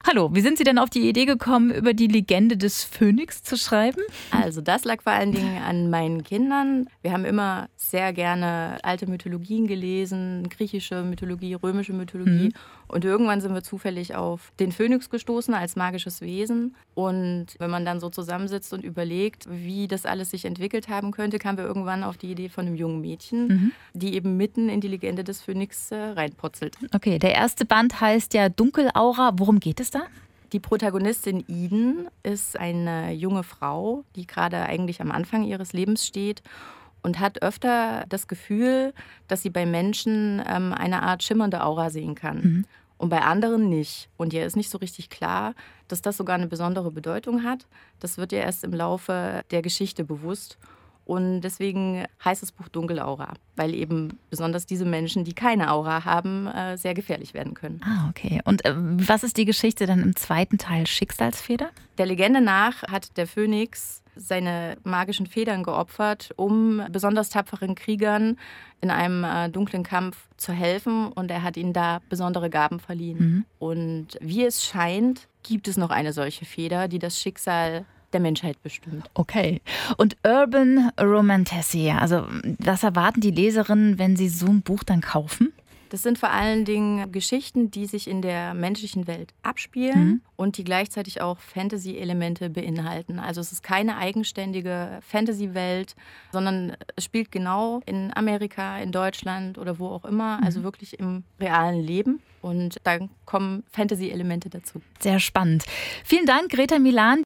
Hallo, wie sind Sie denn auf die Idee gekommen, über die Legende des Phönix zu schreiben? Also das lag vor allen Dingen an meinen Kindern. Wir haben immer sehr gerne alte Mythologien gelesen, griechische Mythologie, römische Mythologie. Und irgendwann sind wir zufällig auf den Phönix gestoßen als magisches Wesen. Und wenn man dann so zusammensitzt und überlegt, wie das alles sich entwickelt haben könnte, kamen wir irgendwann auf die Idee von einem jungen Mädchen, die eben mitten in die Legende des Phönix reinputzelt. Okay, der erste Band heißt ja Dunkelaura. Worum geht es da? Die Protagonistin Eden ist eine junge Frau, die gerade eigentlich am Anfang ihres Lebens steht und hat öfter das Gefühl, dass sie bei Menschen eine Art schimmernde Aura sehen kann und bei anderen nicht. Und ihr ist nicht so richtig klar, dass das sogar eine besondere Bedeutung hat. Das wird ihr erst im Laufe der Geschichte bewusst. Und deswegen heißt das Buch Dunkelaura, weil eben besonders diese Menschen, die keine Aura haben, sehr gefährlich werden können. Ah, okay. Und was ist die Geschichte dann im zweiten Teil, Schicksalsfeder? Der Legende nach hat der Phönix seine magischen Federn geopfert, um besonders tapferen Kriegern in einem dunklen Kampf zu helfen. Und er hat ihnen da besondere Gaben verliehen. Und wie es scheint, gibt es noch eine solche Feder, die das Schicksal der Menschheit bestimmt. Okay. Und Urban Romantasy, also was erwarten die Leserinnen, wenn sie so ein Buch dann kaufen? Das sind vor allen Dingen Geschichten, die sich in der menschlichen Welt abspielen und die gleichzeitig auch Fantasy-Elemente beinhalten. Also es ist keine eigenständige Fantasy-Welt, sondern es spielt genau in Amerika, in Deutschland oder wo auch immer, also wirklich im realen Leben. Und dann kommen Fantasy-Elemente dazu. Sehr spannend. Vielen Dank, Greta Milan.